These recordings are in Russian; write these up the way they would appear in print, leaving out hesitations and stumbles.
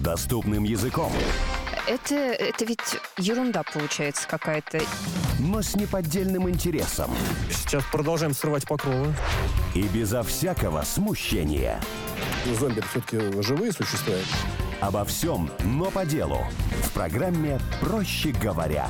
доступным языком. Это ведь ерунда получается какая-то. Но с неподдельным интересом. Сейчас продолжаем срывать покровы. И безо всякого смущения. Зомби все-таки живые существа? Обо всем, но по делу. В программе «Проще говоря».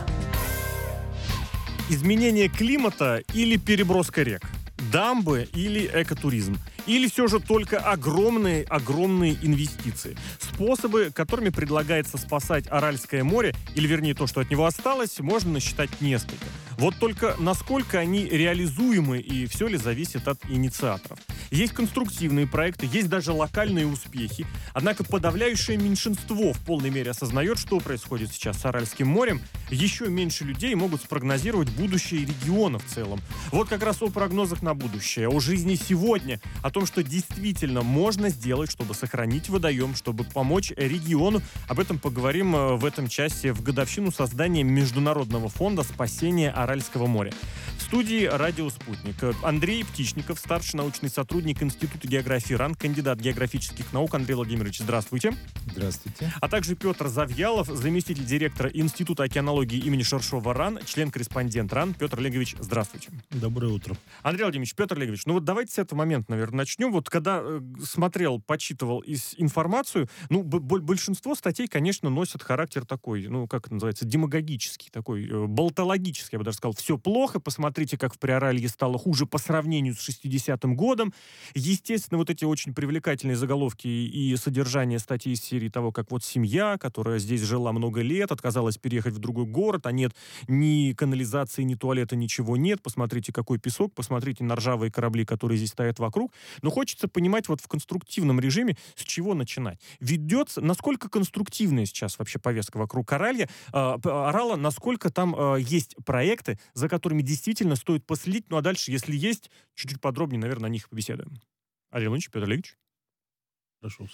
Изменение климата или переброска рек? Дамбы или экотуризм? Или все же только огромные инвестиции? Способы, которыми предлагается спасать Аральское море, или вернее то, что от него осталось, можно насчитать несколько. Вот только насколько они реализуемы и все ли зависит от инициаторов. Есть конструктивные проекты, есть даже локальные успехи. Однако подавляющее меньшинство в полной мере осознает, что происходит сейчас с Аральским морем. Еще меньше людей могут спрогнозировать будущее региона в целом. Вот как раз о прогнозах на будущее, о жизни сегодня, о том, что действительно можно сделать, чтобы сохранить водоем, чтобы помочь региону. Об этом поговорим в этом часе в годовщину создания Международного фонда спасения Аральского моря. В студии «Радио Спутник» Андрей Птичников, старший научный сотрудник Института географии РАН, кандидат географических наук. Андрей Владимирович, здравствуйте. Здравствуйте. А также Петр Завьялов, заместитель директора Института океанологии имени Шершова РАН, член-корреспондент РАН. Петр Олегович, здравствуйте. Доброе утро. Андрей Владимирович, Петр Олегович, ну вот давайте с этого момента, наверное, начнем. Вот когда смотрел, почитывал информацию, большинство статей, конечно, носят характер такой, как это называется, демагогический, такой болтологический, я бы даже сказал. Все плохо, посмотрите, как в Приоралье стало хуже по сравнению с 60-м годом. Естественно, вот эти очень привлекательные заголовки и содержание статей из серии того, как вот семья, которая здесь жила много лет, отказалась переехать в другой город, а нет ни канализации, ни туалета, ничего нет. Посмотрите, какой песок, посмотрите на ржавые корабли, которые здесь стоят вокруг. Но хочется понимать вот в конструктивном режиме, с чего начинать. Ведется, насколько конструктивная сейчас вообще повестка вокруг Арала, насколько там есть проекты, за которыми действительно стоит последить. Ну а дальше, если есть, чуть-чуть подробнее, наверное, о них побеседуем. Андрей Владимирович, Петр Олегович. Прошу.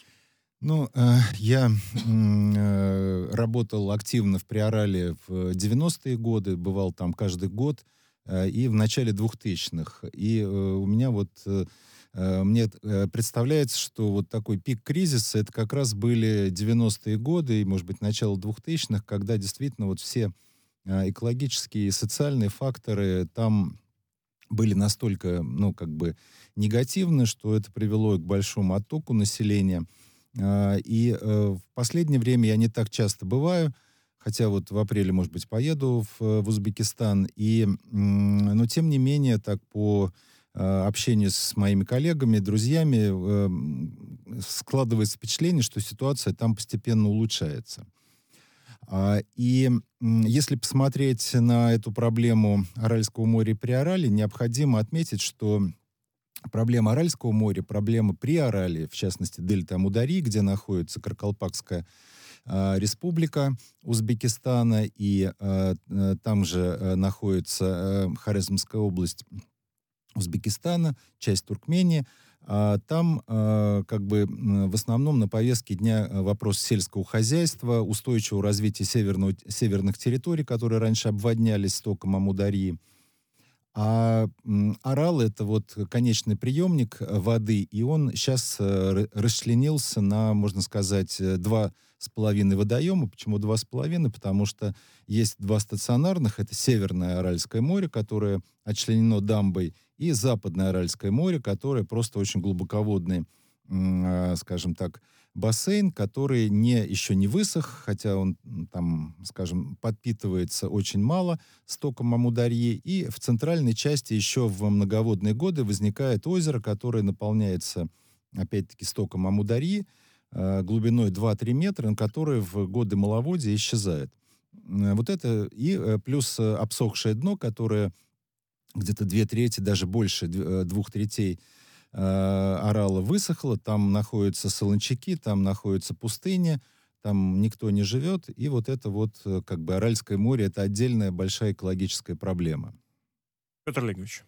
Я работал активно в Приорале в 90-е годы, бывал там каждый год, и в начале 2000-х. И у меня мне представляется, что вот такой пик кризиса, это как раз были 90-е годы и, может быть, начало 2000-х, когда действительно вот все экологические и социальные факторы там были настолько, негативны, что это привело к большому оттоку населения. И в последнее время я не так часто бываю, хотя вот в апреле, может быть, поеду в Узбекистан. Но тем не менее, так по общению с моими коллегами, друзьями, складывается впечатление, что ситуация там постепенно улучшается. И если посмотреть на эту проблему Аральского моря и Приоралья, необходимо отметить, что проблема Аральского моря, проблема Приоралья, в частности, дельта Амударьи, где находится Каракалпакская республика Узбекистана, и там же находится Хорезмская область Узбекистана, часть Туркмении. Там в основном на повестке дня вопрос сельского хозяйства, устойчивого развития северных территорий, которые раньше обводнялись стоком Амударьи. А Арал — это вот конечный приемник воды, и он сейчас расчленился на, можно сказать, 2,5 водоема. Почему 2,5? Потому что есть два стационарных. Это Северное Аральское море, которое отчленено дамбой, и Западное Аральское море, которое просто очень глубоководный, скажем так, бассейн, который еще не высох, хотя он там, скажем, подпитывается очень мало стоком Амударьи. И в центральной части еще в многоводные годы возникает озеро, которое наполняется, опять-таки, стоком Амударьи глубиной 2-3 метра, которое в годы маловодья исчезает. Вот это и плюс обсохшее дно, которое где-то 2/3, даже больше 2/3 Арала высохло, там находятся солончаки, там находится пустыня, там никто не живет, и вот это Аральское море — это отдельная большая экологическая проблема. Петр Олегович.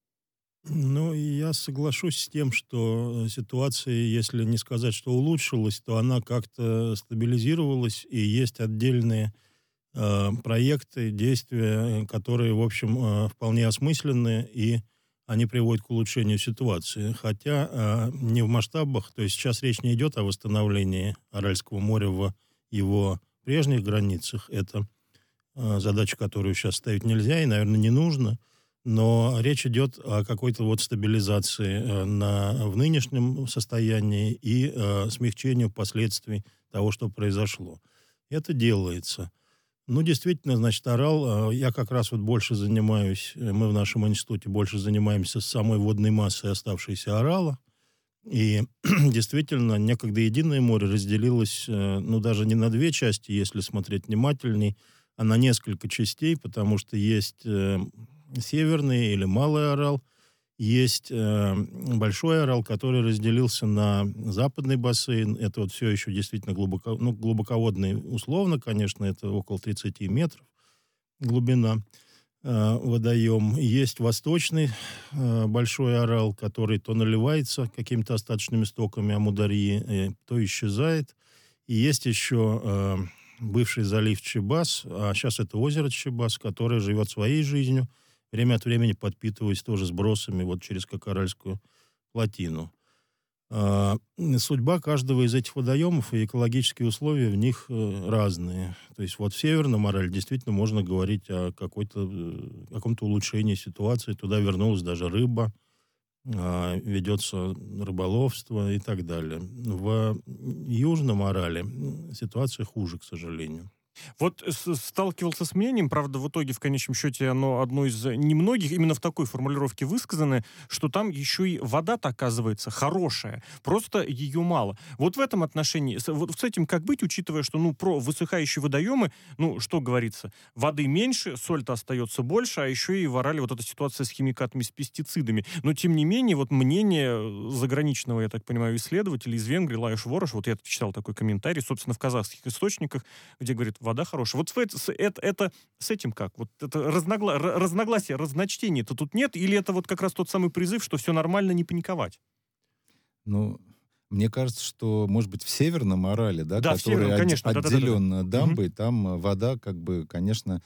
Я соглашусь с тем, что ситуация, если не сказать, что улучшилась, то она как-то стабилизировалась, и есть отдельные проекты, действия, которые, в общем, вполне осмысленные и они приводят к улучшению ситуации. Хотя не в масштабах, то есть сейчас речь не идет о восстановлении Аральского моря в его прежних границах. Это задача, которую сейчас ставить нельзя и, наверное, не нужно. Но речь идет о какой-то вот стабилизации в нынешнем состоянии и смягчению последствий того, что произошло. Это делается. Ну, действительно, значит, Арал, я как раз вот больше занимаюсь, мы в нашем институте больше занимаемся самой водной массой оставшейся Арала. И действительно, некогда единое море разделилось, ну, даже не на две части, если смотреть внимательней, а на несколько частей, потому что есть Северный или Малый Арал, есть Большой Арал, который разделился на западный бассейн. Это вот все еще действительно глубоководный, условно, конечно, это около 30 метров глубина водоем. Есть Восточный Большой Арал, который то наливается какими-то остаточными стоками Амударьи, то исчезает. И есть еще бывший залив Чебас, а сейчас это озеро Чебас, которое живет своей жизнью, время от времени подпитываясь тоже сбросами вот через Кокоральскую плотину. Судьба каждого из этих водоемов и экологические условия в них разные. То есть вот в Северном Арале действительно можно говорить о каком-то улучшении ситуации. Туда вернулась даже рыба, ведется рыболовство и так далее. В Южном Арале ситуация хуже, к сожалению. Вот сталкивался с мнением, правда, в итоге, в конечном счете, оно одно из немногих, именно в такой формулировке высказано, что там еще и вода-то, оказывается, хорошая, просто ее мало. Вот в этом отношении, вот с этим как быть, учитывая, что, ну, про высыхающие водоемы, ну, что говорится, воды меньше, соль-то остается больше, а еще и в Арале вот эта ситуация с химикатами, с пестицидами. Но, тем не менее, вот мнение заграничного, я так понимаю, исследователя из Венгрии, Лаеш Ворош, вот я читал такой комментарий, собственно, в казахских источниках, где говорит, вода хорошая. Вот это с этим как? Вот это разногласие, разночтения-то тут нет? Или это вот как раз тот самый призыв, что все нормально, не паниковать? Ну, мне кажется, что, может быть, в Северном Арале, да, Да, который конечно, отделен дамбой, там вода, как бы, конечно,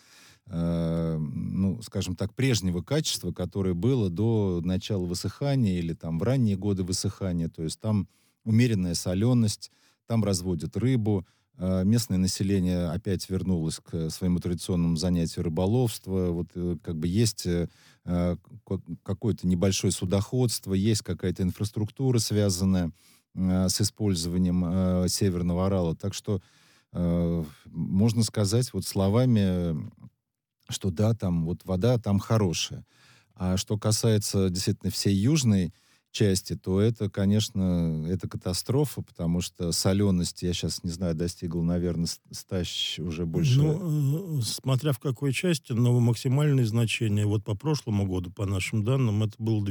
ну, скажем так, прежнего качества, которое было до начала высыхания или там в ранние годы высыхания. То есть там умеренная соленость, там разводят рыбу. Местное население опять вернулось к своему традиционному занятию рыболовства. Вот как бы есть какое-то небольшое судоходство, есть какая-то инфраструктура, связанная с использованием Северного Арала. Так что можно сказать вот словами, что да, там вот вода там хорошая. А что касается действительно всей южной части, то это, конечно, это катастрофа, потому что соленость, я сейчас не знаю, достигла, наверное, 100 уже больше. Ну, смотря в какой части, но максимальные значения, вот по прошлому году, по нашим данным, это было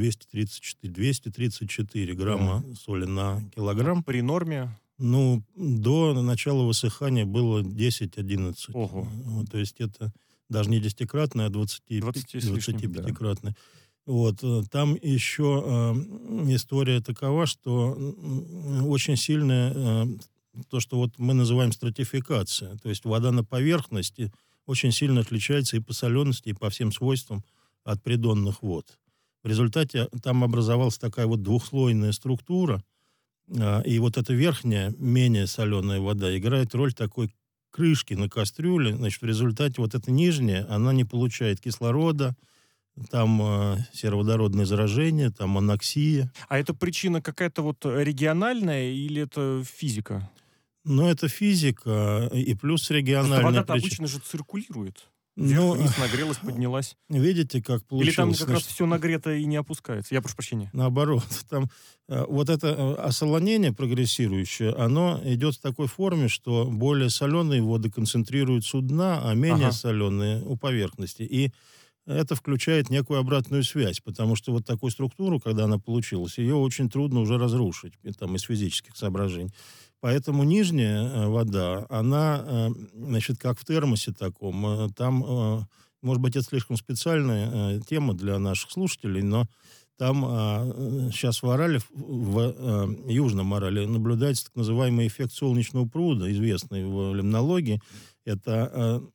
234 грамма соли на килограмм. При норме? Ну, до начала высыхания было 10-11. Ого. То есть это даже не 10-кратное, а 25-кратное. Вот, там еще история такова, что очень сильная то, что вот мы называем стратификация. То есть вода на поверхности очень сильно отличается и по солености, и по всем свойствам от придонных вод. В результате там образовалась такая вот двухслойная структура, и вот эта верхняя, менее соленая вода играет роль такой крышки на кастрюле. Значит, в результате вот эта нижняя, она не получает кислорода, там сероводородное заражение, там аноксия. А это причина какая-то вот региональная или это физика? Ну, это физика и плюс региональная вода-то обычно же циркулирует. Вверх-вниз нагрелась, поднялась. Видите, как получилось? Или там как раз все нагрето и не опускается? Я прошу прощения. Наоборот. Там вот это осолонение прогрессирующее, оно идет в такой форме, что более соленые воды концентрируются у дна, а менее соленые у поверхности. И это включает некую обратную связь, потому что вот такую структуру, когда она получилась, ее очень трудно уже разрушить, там, из физических соображений. Поэтому нижняя вода, она, значит, как в термосе таком, там, может быть, это слишком специальная тема для наших слушателей, но там сейчас в Арале, в Южном Арале, наблюдается так называемый эффект солнечного пруда, известный в лимнологии. Это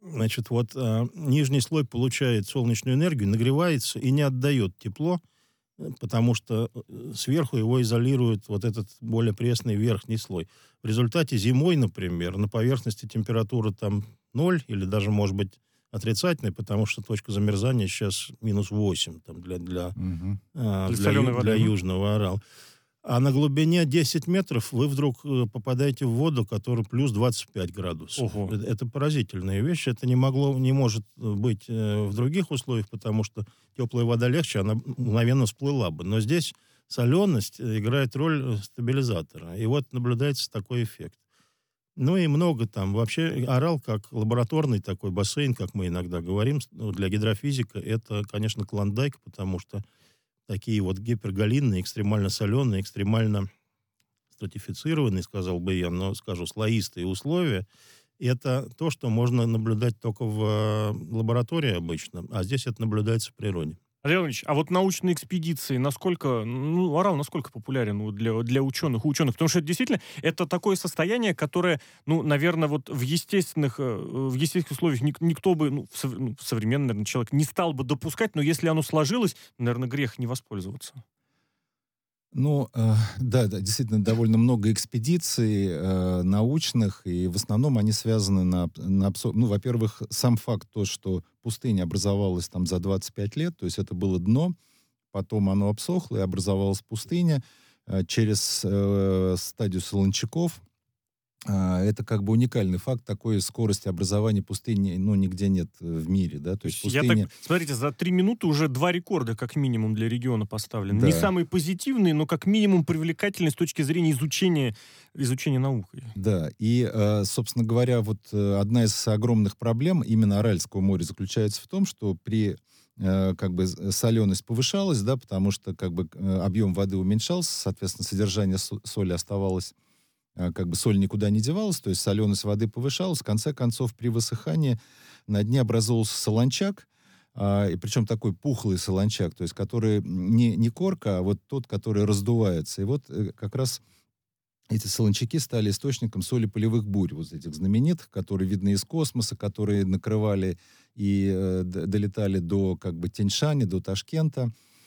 Значит, вот нижний слой получает солнечную энергию, нагревается и не отдает тепло, потому что сверху его изолирует вот этот более пресный верхний слой. В результате зимой, например, на поверхности температура там 0 или даже, может быть, отрицательная, потому что точка замерзания сейчас -8 там, для соленой воды. Южного Урала. А на глубине 10 метров вы вдруг попадаете в воду, которая плюс 25 градусов. Ого. Это поразительная вещь. Это не может быть в других условиях, потому что теплая вода легче, она мгновенно всплыла бы. Но здесь соленость играет роль стабилизатора. И вот наблюдается такой эффект. Ну и много там. Вообще Арал как лабораторный такой бассейн, как мы иногда говорим, для гидрофизика, это, конечно, Клондайк, потому что такие вот гипергалинные, экстремально соленые, экстремально стратифицированные, сказал бы я, но скажу, слоистые условия, это то, что можно наблюдать только в лаборатории обычно, а здесь это наблюдается в природе. Олег Иванович, а вот научные экспедиции, насколько, Арал насколько популярен для ученых, у ученых? Потому что это действительно, это такое состояние, которое, наверное, вот в естественных условиях никто бы, современный, наверное, человек не стал бы допускать, но если оно сложилось, наверное, грех не воспользоваться. Да, действительно, довольно много экспедиций научных, и в основном они связаны во-первых, сам факт то, что пустыня образовалась там за 25 лет, то есть это было дно, потом оно обсохло, и образовалась пустыня через стадию солончаков. Это как бы уникальный факт, такой скорости образования пустыни, нигде нет в мире, да, то есть пустыня... Смотрите, за 3 минуты уже 2 рекорда, как минимум, для региона поставлены. Да. Не самые позитивные, но как минимум привлекательные с точки зрения изучения наукой. Да, и, собственно говоря, вот одна из огромных проблем именно Аральского моря заключается в том, что при соленость повышалась, да, потому что объем воды уменьшался, соответственно, содержание соли оставалось, соль никуда не девалась, то есть соленость воды повышалась. В конце концов, при высыхании на дне образовался солончак, и причем такой пухлый солончак, то есть который не корка, а вот тот, который раздувается. И вот как раз эти солончаки стали источником соли полевых бурь, вот этих знаменитых, которые видны из космоса, которые накрывали и долетали до Тянь-Шаня, до Ташкента.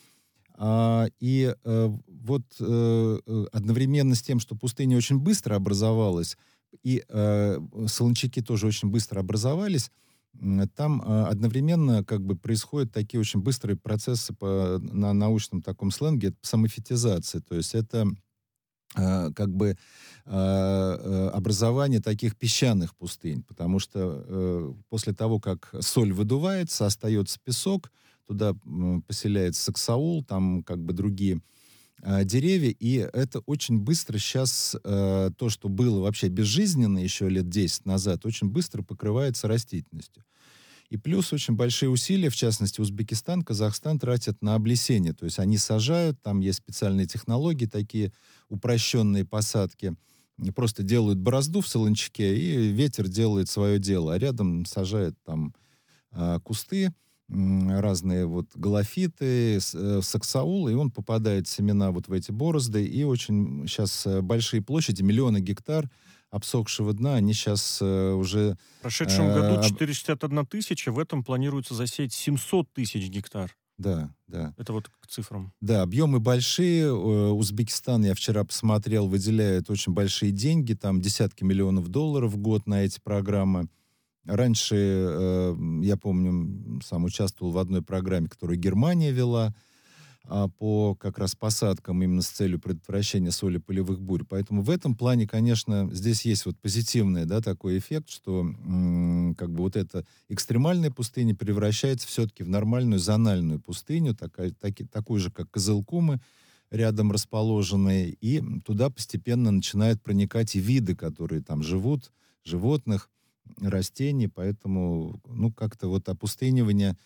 Одновременно с тем, что пустыня очень быстро образовалась, и солончаки тоже очень быстро образовались, там одновременно происходят такие очень быстрые процессы на научном таком сленге, это самофитизация, то есть это образование таких песчаных пустынь, потому что после того, как соль выдувается, остается песок, туда поселяется саксаул, там другие деревья, и это очень быстро сейчас, то, что было вообще безжизненно еще лет 10 назад, очень быстро покрывается растительностью. И плюс очень большие усилия, в частности, Узбекистан, Казахстан тратят на облесение, то есть они сажают, там есть специальные технологии, такие упрощенные посадки, просто делают борозду в солончаке, и ветер делает свое дело, а рядом сажают там кусты, разные галофиты, саксаул, и он попадает семена в эти борозды, и очень сейчас большие площади, миллионы гектар обсохшего дна, они сейчас уже... В прошедшем году 461 тысяча, в этом планируется засеять 700 тысяч гектар. Да. Это вот к цифрам. Да, объемы большие. Узбекистан, я вчера посмотрел, выделяет очень большие деньги, там десятки миллионов долларов в год на эти программы. Раньше, я помню, сам участвовал в одной программе, которую Германия вела, по как раз посадкам именно с целью предотвращения соли полевых бурь. Поэтому в этом плане, конечно, здесь есть позитивный, такой эффект, что эта экстремальная пустыня превращается все-таки в нормальную зональную пустыню, такую же, как Кызылкумы, рядом расположенные, и туда постепенно начинают проникать и виды, которые там живут, животных, растений, поэтому, опустынивание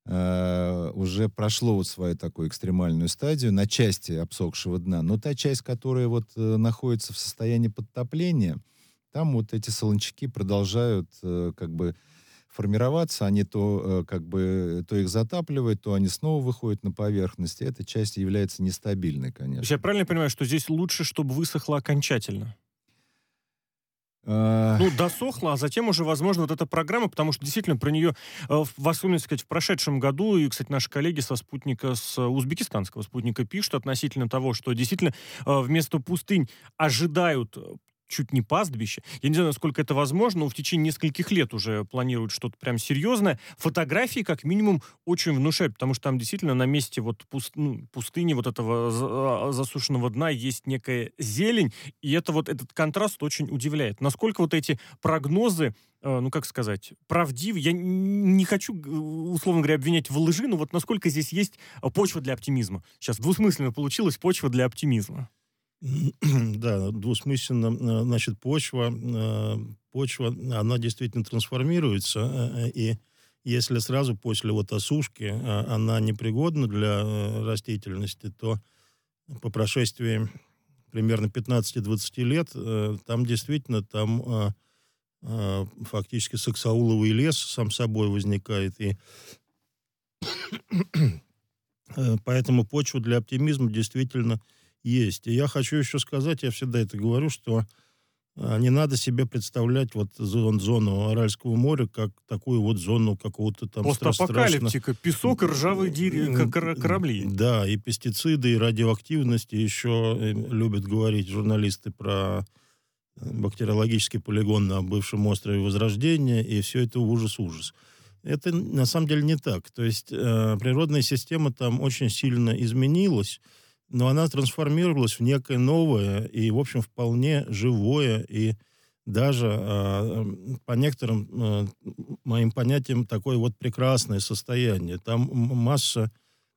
уже прошло свою такую экстремальную стадию на части обсохшего дна, но та часть, которая находится в состоянии подтопления, там эти солончаки продолжают формироваться, они то их затапливают, то они снова выходят на поверхность, и эта часть является нестабильной, То есть конечно. я правильно понимаю, что здесь лучше, чтобы высохло окончательно? ну, досохла, а затем уже, возможно, вот эта программа, потому что действительно про нее, в особенности, сказать, в прошедшем году, и, кстати, наши коллеги со спутника, с узбекистанского спутника пишут относительно того, что действительно вместо пустынь ожидают чуть не пастбище. Я не знаю, насколько это возможно, но в течение нескольких лет уже планируют что-то прям серьезное. Фотографии, как минимум, очень внушают, потому что там действительно на месте вот пустыни, вот этого засушенного дна есть некая зелень, и это вот этот контраст очень удивляет. Насколько вот эти прогнозы, ну, как сказать, правдивы. Я не хочу, условно говоря, обвинять в лжи, но вот насколько здесь есть почва для оптимизма. Сейчас двусмысленно получилась почва для оптимизма. Да, двусмысленно, значит, почва, она действительно трансформируется, и если сразу после вот осушки она непригодна для растительности, то по прошествии примерно 15-20 лет там действительно фактически саксауловый лес сам собой возникает, и поэтому почва для оптимизма действительно есть. И я хочу еще сказать, я всегда это говорю, что не надо себе представлять вот зону Аральского моря как такую вот зону какого-то там постапокалиптика, песок и ржавые корабли. Да, и пестициды, и радиоактивность, и еще любят говорить журналисты про бактериологический полигон на бывшем острове Возрождения, и все это ужас-ужас. Это на самом деле не так. То есть природная система там очень сильно изменилась, но она трансформировалась в некое новое и, в общем, вполне живое и даже по некоторым моим понятиям такое вот прекрасное состояние. Там масса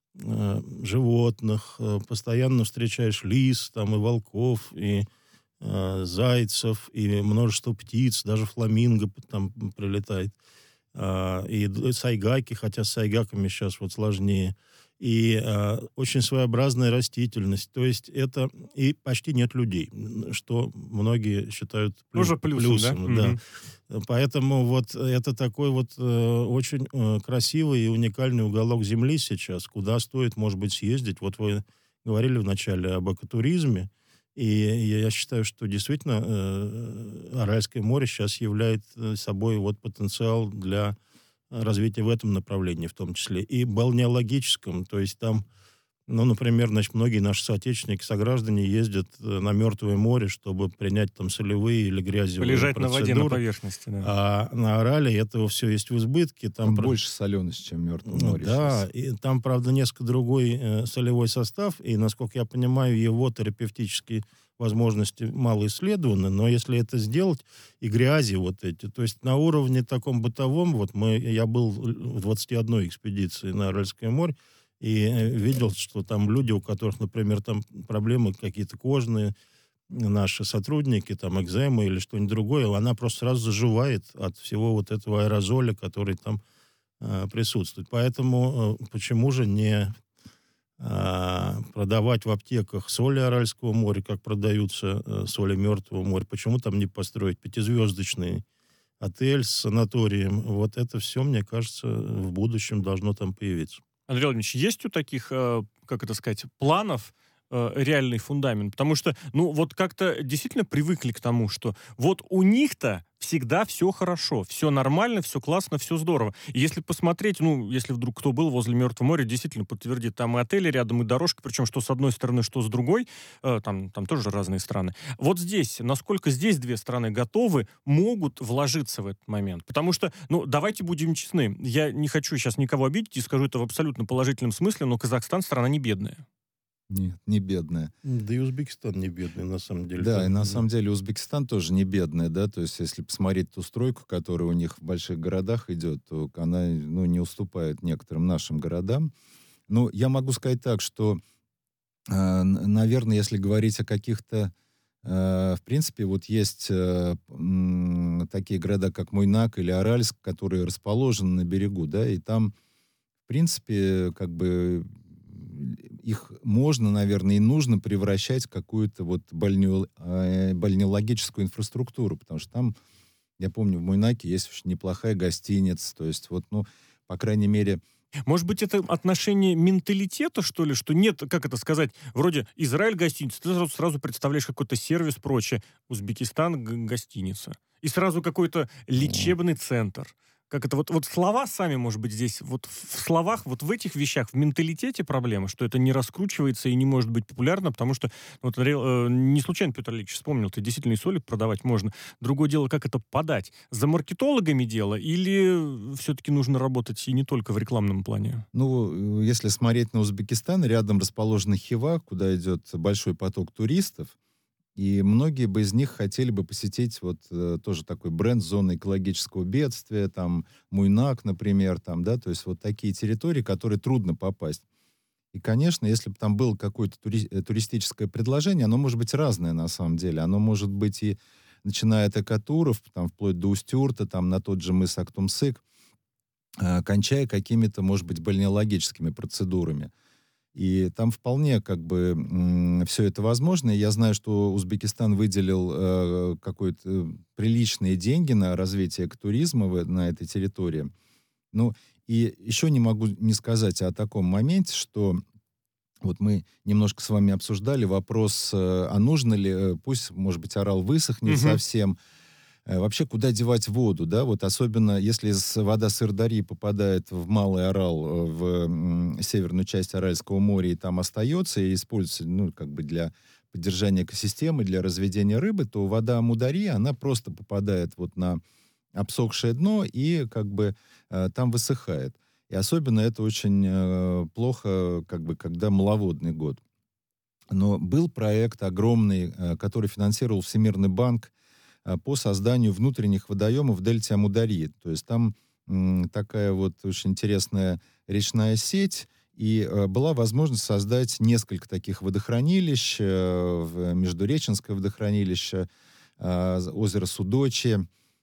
животных, постоянно встречаешь лис, там и волков, и зайцев, и множество птиц, даже фламинго там прилетает, и сайгаки, хотя с сайгаками сейчас вот сложнее. И очень своеобразная растительность. То есть это... И почти нет людей, что многие считают тоже плюсом, да? Поэтому вот это такой вот очень красивый и уникальный уголок Земли сейчас, куда стоит, может быть, съездить. Вот вы говорили вначале об экотуризме, и я считаю, что действительно Аральское море сейчас является собой вот потенциал для развития в этом направлении в том числе, и балнеологическом, то есть там, ну, например, значит, многие наши соотечественники, сограждане ездят на Мертвое море, чтобы принять там солевые или грязевые полежать процедуры. на воде, на поверхности, да. А на Арале этого все есть в избытке. Там больше солености, чем в Мертвом море. Да, сейчас. И там, правда, несколько другой солевой состав, и, насколько я понимаю, его терапевтические возможности мало исследованы, но если это сделать, и грязи вот эти, то есть на уровне таком бытовом, вот я был в 21 экспедиции на Аральское море, и видел, что там люди, у которых, например, там проблемы какие-то кожные, наши сотрудники, там экзема или что-нибудь другое, она просто сразу заживает от всего вот этого аэрозоля, который там присутствует. Поэтому почему же не продавать в аптеках соли Аральского моря, как продаются соли Мертвого моря? Почему там не построить 5-звездочный отель с санаторием? Вот это все, мне кажется, в будущем должно там появиться. Андрей Владимирович, есть у таких, как это сказать, планов реальный фундамент? Потому что, ну, вот как-то действительно привыкли к тому, что вот у них-то всегда все хорошо, все нормально, все классно, все здорово. И если посмотреть, ну, если вдруг кто был возле Мертвого моря, действительно подтвердит, там и отели рядом, и дорожки, причем что с одной стороны, что с другой, там тоже разные страны. Вот здесь, насколько здесь две страны готовы, могут вложиться в этот момент? Потому что, ну, давайте будем честны, я не хочу сейчас никого обидеть и скажу это в абсолютно положительном смысле, но Казахстан страна не бедная. Нет, не бедная. Да и Узбекистан не бедный, на самом деле. Да, и на самом деле Узбекистан тоже не бедная, да, то есть если посмотреть ту стройку, которая у них в больших городах идет, то она, ну, не уступает некоторым нашим городам. Но я могу сказать так, что, наверное, если говорить о каких-то, в принципе, вот есть такие города, как Мойнак или Аральск, которые расположены на берегу, да, и там, в принципе, как бы их можно, наверное, и нужно превращать в какую-то вот бальнеологическую инфраструктуру, потому что там, я помню, в Мойнаке есть очень неплохая гостиница, то есть вот, ну, по крайней мере... Может быть, это отношение менталитета, что ли, что нет, как это сказать, вроде Израиль гостиница, ты сразу представляешь какой-то сервис, прочее, Узбекистан гостиница. И сразу какой-то лечебный центр. Как это вот слова сами, может быть, здесь, вот в словах, вот в этих вещах, в менталитете проблема, что это не раскручивается и не может быть популярно, потому что, вот, не случайно Петр Ильич вспомнил, ты действительно и соли продавать можно. Другое дело, как это подать. За маркетологами дело или все-таки нужно работать и не только в рекламном плане? Ну, если смотреть на Узбекистан, рядом расположена Хива, куда идет большой поток туристов, и многие бы из них хотели бы посетить вот тоже такой бренд зоны экологического бедствия, там Муйнак, например, там, да, то есть вот такие территории, которые трудно попасть. И, конечно, если бы там было какое-то туристическое предложение, оно может быть разное на самом деле. Оно может быть и начиная от экотуров, там, вплоть до Устюрта, там, на тот же мыс Актумсык, кончая какими-то, может быть, бальнеологическими процедурами. И там вполне как бы все это возможно. И я знаю, что Узбекистан выделил какие-то приличные деньги на развитие экотуризма на этой территории. Ну, и еще не могу не сказать о таком моменте, что вот мы немножко с вами обсуждали вопрос, а нужно ли, пусть, может быть, Арал высохнет совсем, вообще, куда девать воду, да, вот особенно если вода Сырдарьи попадает в Малый Арал, в северную часть Аральского моря, и там остается, и используется, ну, как бы для поддержания экосистемы, для разведения рыбы, то вода Амударьи, она просто попадает вот на обсохшее дно и как бы там высыхает. И особенно это очень плохо, как бы, когда маловодный год. Но был проект огромный, который финансировал Всемирный банк, по созданию внутренних водоемов в дельте Амударьи. То есть там такая вот очень интересная речная сеть, и была возможность создать несколько таких водохранилищ, Междуреченское водохранилище, озеро Судочи,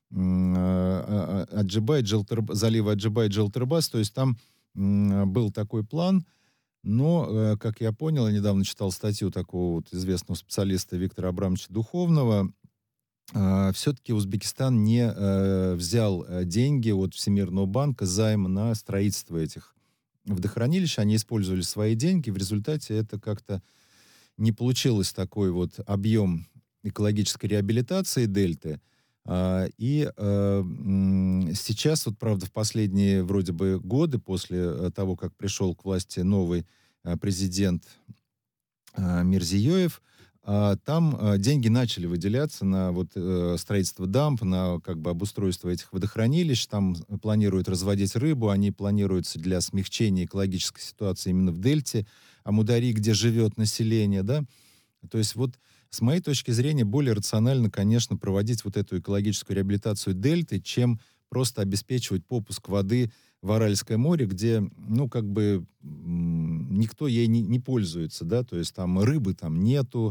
Аджибай, залива Аджибай, Джилтырбас. То есть там был такой план, но, как я понял, я недавно читал статью такого вот известного специалиста Виктора Абрамовича Духовного, все-таки Узбекистан не взял деньги от Всемирного банка, займ на строительство этих водохранилищ. Они использовали свои деньги. В результате это как-то не получилось такой вот объем экологической реабилитации дельты. И сейчас, вот, правда, в последние вроде бы годы, после того, как пришел к власти новый президент Мирзиёев, там деньги начали выделяться на вот строительство дамб, на как бы обустройство этих водохранилищ. Там планируют разводить рыбу, они планируются для смягчения экологической ситуации именно в дельте Амударьи, где живет население, да. То есть вот с моей точки зрения более рационально, конечно, проводить вот эту экологическую реабилитацию дельты, чем просто обеспечивать попуск воды в Аральское море, где, ну, как бы никто ей не пользуется, да, то есть там рыбы там нету,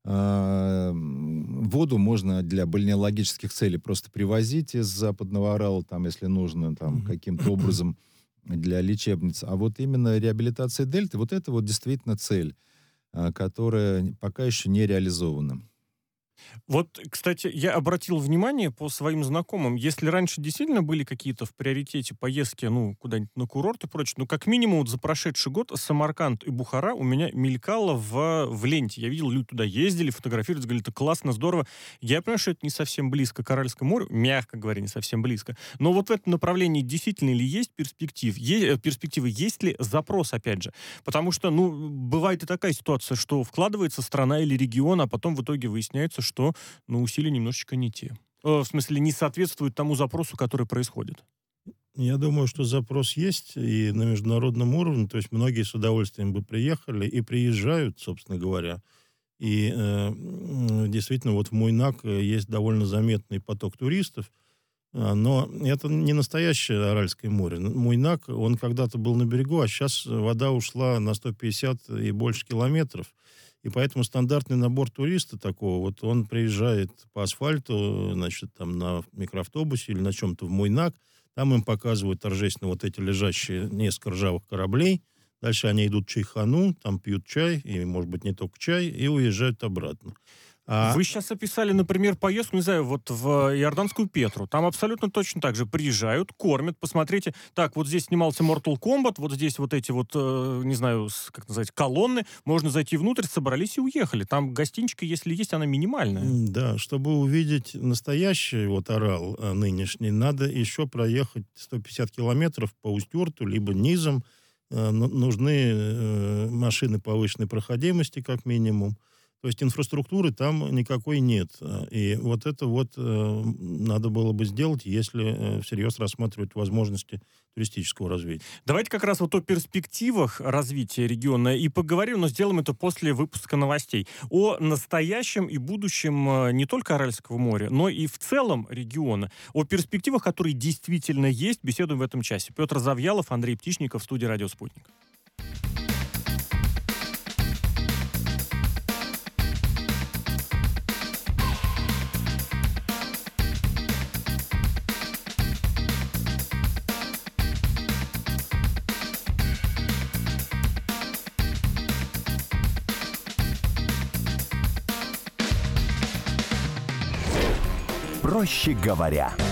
воду можно для бальнеологических целей просто привозить из Западного Арала, там, если нужно, там, каким-то образом для лечебниц. А вот именно реабилитация дельты, вот это вот действительно цель, которая пока еще не реализована. Вот, кстати, я обратил внимание по своим знакомым, если раньше действительно были какие-то в приоритете поездки, ну, куда-нибудь на курорт и прочее, ну, как минимум, вот за прошедший год Самарканд и Бухара у меня мелькало в ленте. Я видел, люди туда ездили, фотографировались, говорили, это классно, здорово. Я понимаю, что это не совсем близко к Аральскому морю, мягко говоря, не совсем близко. Но вот в этом направлении действительно ли есть перспективы, есть ли запрос, опять же? Потому что, ну, бывает и такая ситуация, что вкладывается страна или регион, а потом в итоге выясняется, что, ну, усилия немножечко не те. В смысле, не соответствуют тому запросу, который происходит. Я думаю, что запрос есть и на международном уровне. То есть многие с удовольствием бы приехали и приезжают, собственно говоря. И действительно, вот в Муйнак есть довольно заметный поток туристов. Но это не настоящее Аральское море. Муйнак, он когда-то был на берегу, а сейчас вода ушла на 150 и больше километров. И поэтому стандартный набор туриста такого, вот он приезжает по асфальту, значит, там на микроавтобусе или на чем-то в Муйнак, там им показывают торжественно вот эти лежащие несколько ржавых кораблей, дальше они идут в Чайхану, там пьют чай, и, может быть, не только чай, и уезжают обратно. Вы сейчас описали, например, поездку, не знаю, вот в Иорданскую Петру. Там абсолютно точно так же приезжают, кормят. Посмотрите, так, вот здесь снимался Mortal Kombat, вот здесь вот эти вот, не знаю, как назвать, колонны. Можно зайти внутрь, собрались и уехали. Там гостиничка, если есть, она минимальная. Да, чтобы увидеть настоящий вот Орал нынешний, надо еще проехать 150 километров по Усть-Урту, либо низом. Нужны машины повышенной проходимости, как минимум. То есть инфраструктуры там никакой нет. И вот это вот надо было бы сделать, если всерьез рассматривать возможности туристического развития. Давайте как раз вот о перспективах развития региона и поговорим, но сделаем это после выпуска новостей. О настоящем и будущем не только Аральского моря, но и в целом региона. О перспективах, которые действительно есть, беседуем в этом часе. Петр Завьялов, Андрей Птичников в студии «Радио Спутник». Проще говоря.